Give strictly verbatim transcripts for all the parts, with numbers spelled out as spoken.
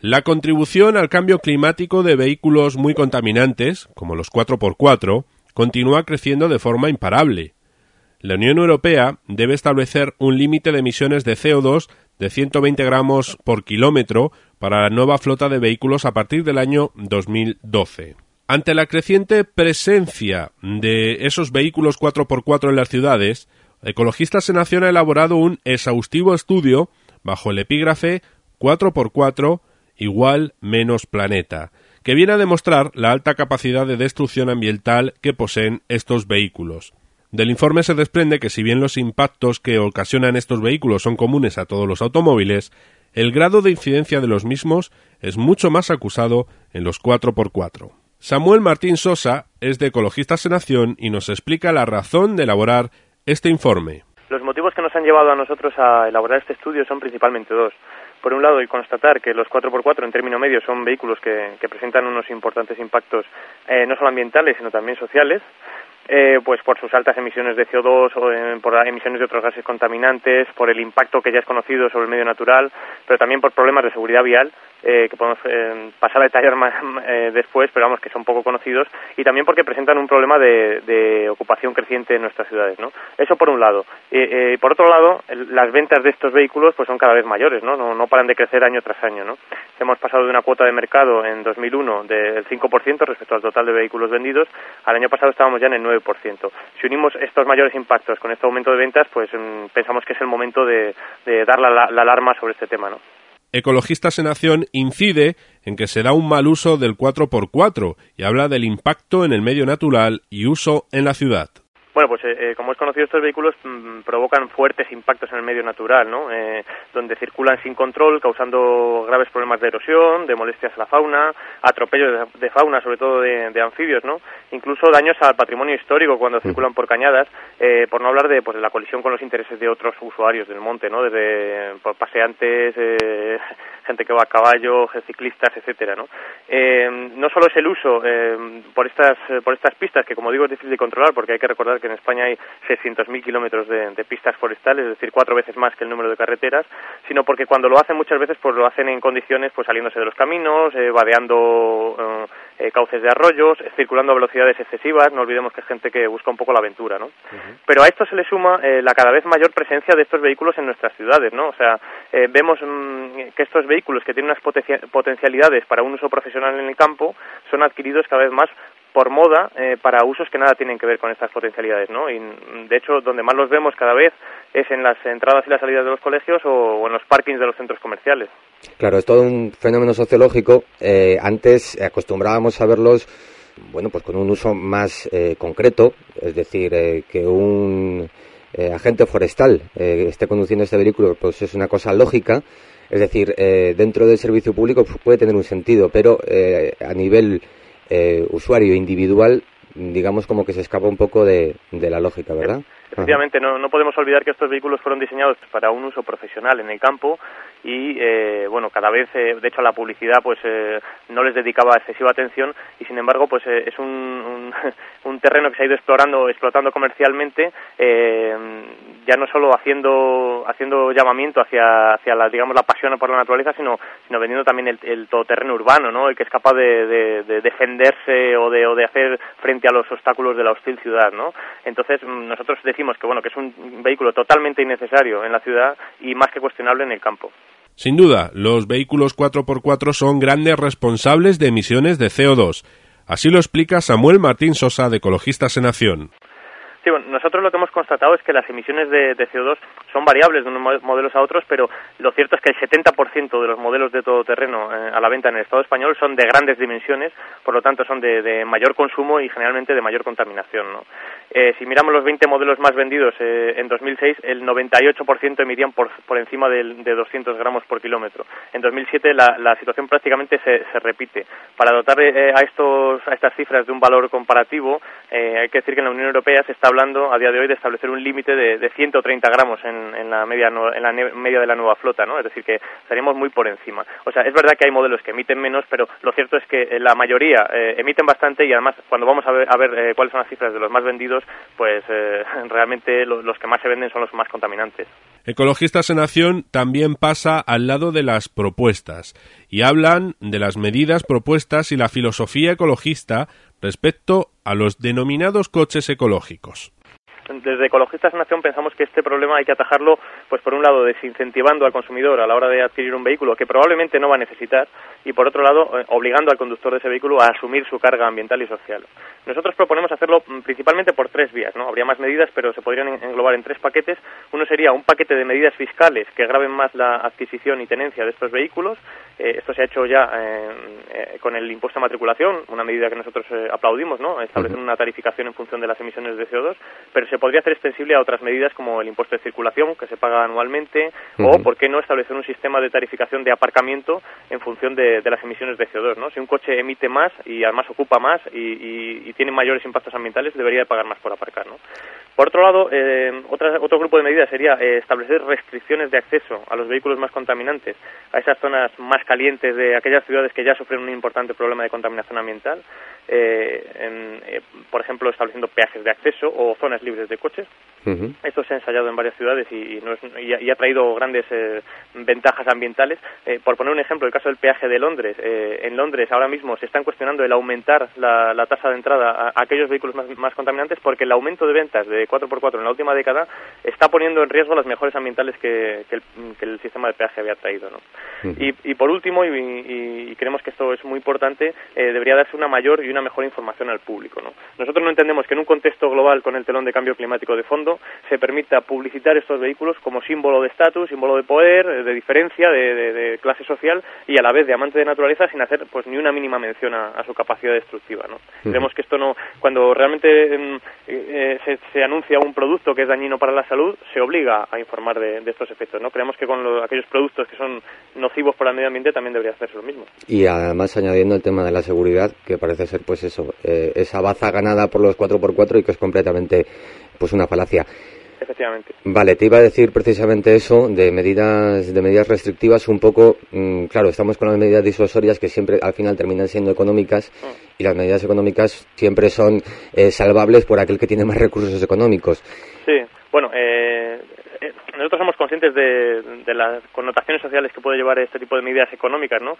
La contribución al cambio climático de vehículos muy contaminantes, como los cuatro por cuatro, continúa creciendo de forma imparable. La Unión Europea debe establecer un límite de emisiones de C O dos de ciento veinte gramos por kilómetro para la nueva flota de vehículos a partir del año dos mil doce. Ante la creciente presencia de esos vehículos cuatro por cuatro en las ciudades, Ecologistas en Acción ha elaborado un exhaustivo estudio bajo el epígrafe cuatro por cuatro igual menos planeta, que viene a demostrar la alta capacidad de destrucción ambiental que poseen estos vehículos. Del informe se desprende que si bien los impactos que ocasionan estos vehículos son comunes a todos los automóviles, el grado de incidencia de los mismos es mucho más acusado en los cuatro por cuatro. Samuel Martín Sosa es de Ecologistas en Acción y nos explica la razón de elaborar este informe. Los motivos que nos han llevado a nosotros a elaborar este estudio son principalmente dos. Por un lado, y constatar que los cuatro por cuatro en término medio son vehículos que, que presentan unos importantes impactos eh, no solo ambientales, sino también sociales, eh, pues por sus altas emisiones de C O dos, o eh, por emisiones de otros gases contaminantes, por el impacto que ya es conocido sobre el medio natural, pero también por problemas de seguridad vial, eh, que podemos eh, pasar a detallar más eh, después, pero vamos, que son poco conocidos, y también porque presentan un problema de, de ocupación creciente en nuestras ciudades, ¿no? Eso por un lado. Eh, eh, por otro lado, el, las ventas de estos vehículos pues son cada vez mayores, ¿no? No, no paran de crecer año tras año, ¿no? Hemos pasado de una cuota de mercado en dos mil uno del cinco por ciento respecto al total de vehículos vendidos. Al año pasado estábamos ya en el nueve por ciento. Si unimos estos mayores impactos con este aumento de ventas, pues mmm, pensamos que es el momento de, de dar la, la alarma sobre este tema, ¿no? Ecologistas en Acción incide en que se da un mal uso del cuatro por cuatro y habla del impacto en el medio natural y uso en la ciudad. Bueno, pues eh, como es conocido, estos vehículos mmm, provocan fuertes impactos en el medio natural, ¿no? Eh, donde circulan sin control, causando graves problemas de erosión, de molestias a la fauna, atropellos de, de fauna, sobre todo de, de anfibios, ¿no? Incluso daños al patrimonio histórico cuando circulan por cañadas, eh, por no hablar de, pues, de la colisión con los intereses de otros usuarios del monte, ¿no? Desde por paseantes, eh, gente que va a caballo, ciclistas, etcétera, ¿no? Eh, no solo es el uso eh, por estas por estas pistas, que como digo es difícil de controlar, porque hay que recordar que en España hay seiscientos mil kilómetros de, de pistas forestales, es decir, cuatro veces más que el número de carreteras, sino porque cuando lo hacen muchas veces pues lo hacen en condiciones pues saliéndose de los caminos, eh, vadeando eh, cauces de arroyos, eh, circulando a velocidades excesivas. No olvidemos que es gente que busca un poco la aventura, ¿no? Uh-huh. Pero a esto se le suma eh, la cada vez mayor presencia de estos vehículos en nuestras ciudades, ¿no? O sea, eh, vemos mmm, que estos vehículos que tienen unas potencia- potencialidades para un uso profesional en el campo son adquiridos cada vez más por moda, eh, para usos que nada tienen que ver con estas potencialidades, ¿no? Y de hecho, donde más los vemos cada vez es en las entradas y las salidas de los colegios o, o en los parkings de los centros comerciales. Claro, es todo un fenómeno sociológico. Eh, antes acostumbrábamos a verlos, bueno, pues con un uso más eh, concreto, es decir, eh, que un eh, agente forestal eh, esté conduciendo este vehículo, pues es una cosa lógica. Es decir, eh, dentro del servicio público puede tener un sentido, pero eh, a nivel Eh, usuario individual, digamos como que se escapa un poco de, de la lógica, ¿verdad? Efectivamente, no, no podemos olvidar que estos vehículos fueron diseñados para un uso profesional en el campo y, eh, bueno, cada vez, eh, de hecho, la publicidad pues eh, no les dedicaba excesiva atención y, sin embargo, pues eh, es un, un, un terreno que se ha ido explorando, explotando comercialmente, eh, ya no solo haciendo haciendo llamamiento hacia hacia la, digamos, la pasión por la naturaleza, sino sino vendiendo también el, el todoterreno urbano, ¿no? El que es capaz de, de, de defenderse o de o de hacer frente a los obstáculos de la hostil ciudad, ¿no? Entonces nosotros decimos que bueno que es un vehículo totalmente innecesario en la ciudad y más que cuestionable en el campo. Sin duda, los vehículos cuatro por cuatro son grandes responsables de emisiones de C O dos. Así lo explica Samuel Martín Sosa, de Ecologistas en Acción. Sí, bueno, nosotros lo que hemos constatado es que las emisiones de, de C O dos son variables de unos modelos a otros, pero lo cierto es que el setenta por ciento de los modelos de todoterreno eh, a la venta en el Estado español son de grandes dimensiones, por lo tanto son de, de mayor consumo y generalmente de mayor contaminación, ¿no? Eh, si miramos los veinte modelos más vendidos eh, en dos mil seis, el noventa y ocho por ciento emitían por, por encima de, de doscientos gramos por kilómetro. En dos mil siete la, la situación prácticamente se, se repite. Para dotar eh, a, estos, a estas cifras de un valor comparativo, eh, hay que decir que en la Unión Europea se está hablando a día de hoy de establecer un límite de, de ciento treinta gramos en, en la media en la media de la nueva flota, ¿no? Es decir, que estaríamos muy por encima. O sea, es verdad que hay modelos que emiten menos, pero lo cierto es que la mayoría eh, emiten bastante y además cuando vamos a ver, a ver eh, cuáles son las cifras de los más vendidos, pues eh, realmente lo, los que más se venden son los más contaminantes. Ecologistas en Acción también pasa al lado de las propuestas y hablan de las medidas propuestas y la filosofía ecologista respecto a los denominados coches ecológicos. Desde Ecologistas en Acción pensamos que este problema hay que atajarlo, pues por un lado desincentivando al consumidor a la hora de adquirir un vehículo que probablemente no va a necesitar y por otro lado eh, obligando al conductor de ese vehículo a asumir su carga ambiental y social. Nosotros proponemos hacerlo principalmente por tres vías, ¿no? Habría más medidas, pero se podrían englobar en tres paquetes. Uno sería un paquete de medidas fiscales que graven más la adquisición y tenencia de estos vehículos. Eh, esto se ha hecho ya eh, eh, con el impuesto a matriculación, una medida que nosotros eh, aplaudimos, ¿no? Establecen una tarificación en función de las emisiones de C O dos, pero se podría hacer extensible a otras medidas como el impuesto de circulación, que se paga anualmente, uh-huh. o, ¿por qué no?, establecer un sistema de tarificación de aparcamiento en función de, de las emisiones de C O dos, ¿no? Si un coche emite más y además ocupa más y, y, y tiene mayores impactos ambientales, debería de pagar más por aparcar, ¿no? Por otro lado, eh, otra, otro grupo de medidas sería eh, establecer restricciones de acceso a los vehículos más contaminantes, a esas zonas más calientes de aquellas ciudades que ya sufren un importante problema de contaminación ambiental, eh, en, eh, por ejemplo, estableciendo peajes de acceso o zonas libres de coches. Uh-huh. Esto se ha ensayado en varias ciudades y, y, no es, y, ha, y ha traído grandes eh, ventajas ambientales. Eh, por poner un ejemplo, el caso del peaje de Londres. Eh, en Londres ahora mismo se están cuestionando el aumentar la, la tasa de entrada a, a aquellos vehículos más, más contaminantes porque el aumento de ventas de cuatro por cuatro en la última década está poniendo en riesgo las mejores ambientales que, que, el, que el sistema de peaje había traído, ¿no? Uh-huh. y, y por último, y, y, y creemos que esto es muy importante, eh, debería darse una mayor y una mejor información al público, ¿no? Nosotros no entendemos que en un contexto global con el telón de cambio climático de fondo se permita publicitar estos vehículos como símbolo de estatus, símbolo de poder, de diferencia, de, de, de clase social y a la vez de amante de naturaleza sin hacer pues ni una mínima mención a, a su capacidad destructiva, ¿no? Uh-huh. Creemos que esto no, cuando realmente eh, eh, se, se anuncia un producto que es dañino para la salud, se obliga a informar de, de estos efectos, ¿no? Creemos que con lo, aquellos productos que son nocivos para el medio ambiente también debería hacerse lo mismo. Y además añadiendo el tema de la seguridad, que parece ser pues eso, eh, esa baza ganada por los cuatro por cuatro y que es completamente pues una falacia. Efectivamente. Vale, te iba a decir precisamente eso, de medidas de medidas restrictivas un poco, mmm, claro, estamos con las medidas disuasorias que siempre al final terminan siendo económicas mm. y las medidas económicas siempre son eh, salvables por aquel que tiene más recursos económicos. Sí, bueno, eh, eh, nosotros somos conscientes de, de las connotaciones sociales que puede llevar este tipo de medidas económicas, ¿no?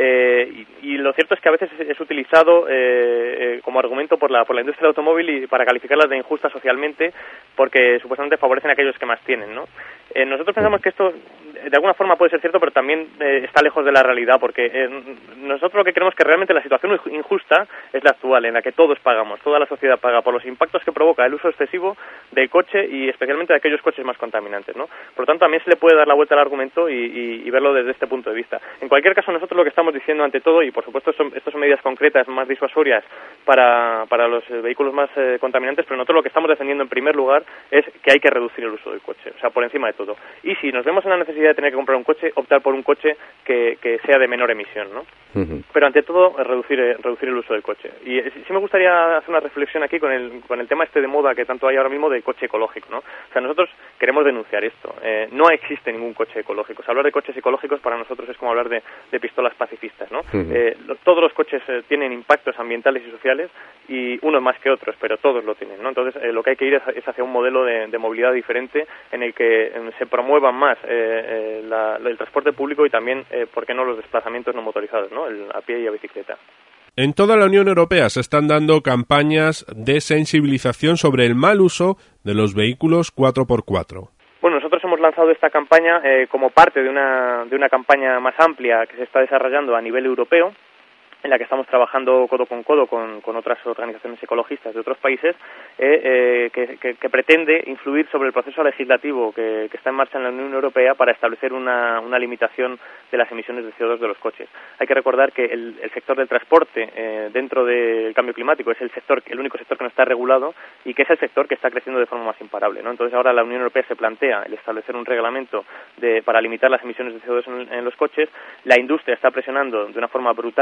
Eh, y, y lo cierto es que a veces es, es utilizado eh, eh, como argumento por la por la industria del automóvil y para calificarlas de injustas socialmente porque supuestamente favorecen a aquellos que más tienen, ¿no? Eh, nosotros pensamos que esto de alguna forma puede ser cierto, pero también eh, está lejos de la realidad, porque eh, nosotros lo que creemos que realmente la situación injusta es la actual, en la que todos pagamos, toda la sociedad paga por los impactos que provoca el uso excesivo del coche y especialmente de aquellos coches más contaminantes, ¿no? Por lo tanto, también se le puede dar la vuelta al argumento y, y, y verlo desde este punto de vista. En cualquier caso, nosotros lo que estamos diciendo ante todo, y por supuesto son, estas son medidas concretas, más disuasorias para, para los vehículos más eh, contaminantes, pero nosotros lo que estamos defendiendo en primer lugar es que hay que reducir el uso del coche, o sea, por encima de todo. Y si nos vemos en la necesidad de tener que comprar un coche, optar por un coche que, que sea de menor emisión, ¿no? Uh-huh. Pero ante todo, reducir reducir el uso del coche. Y eh, sí me gustaría hacer una reflexión aquí con el con el tema este de moda que tanto hay ahora mismo del coche ecológico, ¿no? O sea, nosotros queremos denunciar esto. Eh, no existe ningún coche ecológico. O sea, hablar de coches ecológicos para nosotros es como hablar de, de pistolas pacifistas, ¿no? Uh-huh. Eh, lo, todos los coches eh, tienen impactos ambientales y sociales y unos más que otros, pero todos lo tienen, ¿no? Entonces, eh, lo que hay que ir es, es hacia un modelo de, de movilidad diferente en el que eh, se promuevan más eh, eh, la, el transporte público y también, eh, ¿por qué no, los desplazamientos no motorizados, ¿no? El, a pie y a bicicleta. En toda la Unión Europea se están dando campañas de sensibilización sobre el mal uso de los vehículos cuatro por cuatro. Bueno, nosotros hemos lanzado esta campaña eh, como parte de una, de una campaña más amplia que se está desarrollando a nivel europeo, en la que estamos trabajando codo con codo con, con otras organizaciones ecologistas de otros países, eh, eh, que, que, que pretende influir sobre el proceso legislativo que, que está en marcha en la Unión Europea para establecer una, una limitación de las emisiones de C O dos de los coches. Hay que recordar que el, el sector del transporte eh, dentro del cambio climático es el sector, el único sector que no está regulado y que es el sector que está creciendo de forma más imparable, ¿no? Entonces ahora la Unión Europea se plantea el establecer un reglamento de, para limitar las emisiones de C O dos en, en los coches. La industria está presionando de una forma brutal para que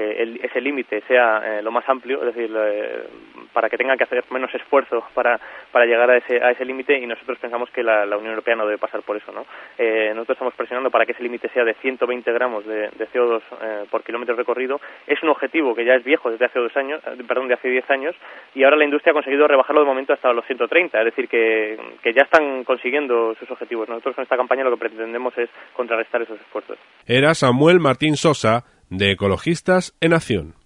que el, ese límite sea eh, lo más amplio, es decir, eh, para que tengan que hacer menos esfuerzo para, para llegar a ese, a ese límite, y nosotros pensamos que la, la Unión Europea no debe pasar por eso, ¿no? Eh, nosotros estamos presionando para que ese límite sea de ciento veinte gramos de, de C O dos eh, por kilómetro recorrido. Es un objetivo que ya es viejo desde hace dos años, eh, perdón, de hace diez años, y ahora la industria ha conseguido rebajarlo de momento hasta los ciento treinta, es decir, que, que ya están consiguiendo sus objetivos. Nosotros con esta campaña lo que pretendemos es contrarrestar esos esfuerzos. Era Samuel Martín Sosa, de Ecologistas en Acción.